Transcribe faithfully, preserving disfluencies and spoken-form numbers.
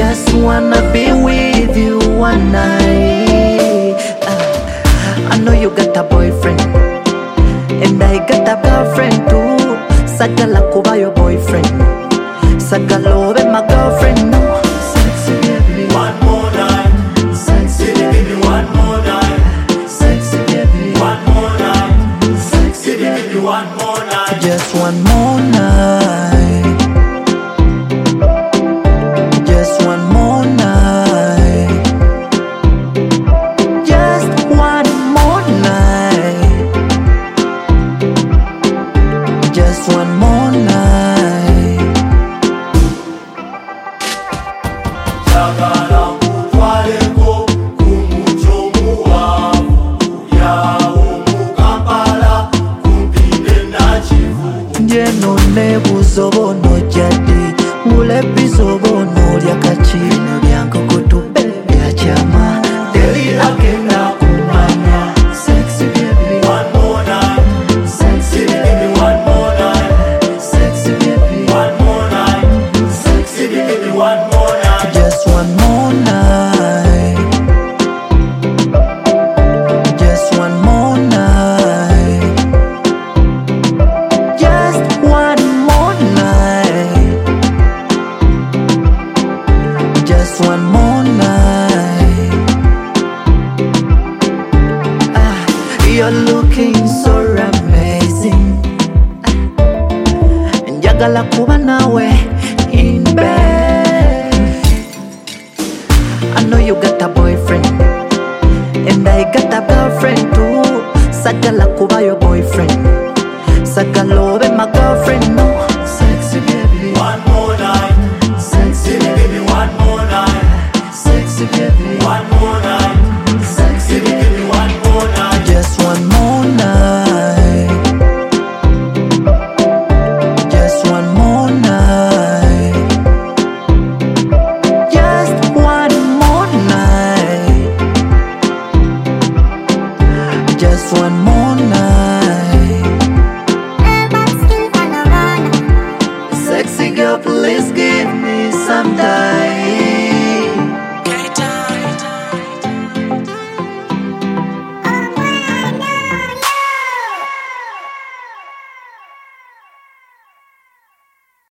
Just wanna be with you one night. uh, I know you got a boyfriend, and I got a girlfriend too. Sagala kuba your boyfriend, Sagalo be my girlfriend. No, sexy baby, One more night, sexy baby, one more night, sexy baby, one more night, sexy baby, baby. one more night. Just one more night, just one more night, just one more night, just one more night. Shagala kutwaleko kumucho muwavu yawo mu Kampala kumpinde na Kivu. Njeno nebuzo bono jadi mule bizobono lya kachino lyankokoto bya chama delila kenda kumanya. Sexy baby, One more night, sexy baby, one more night, sexy baby, one more night, sexy baby, one more night. just one more night, just one more night, just one more night, just one more night. Ah, you're looking so amazing. Ah, njagala kuba nawe in bed. I know you got a boyfriend, and I got a girlfriend too. Sagala kuba your boyfriend, Sagalo be my girlfriend. No, sexy baby, One more night, sexy baby, one more night, sexy baby, one more night, sexy baby. one more night. Just one more night, just one more night, just one more night, just one more night. Sexy girl, please give me some time.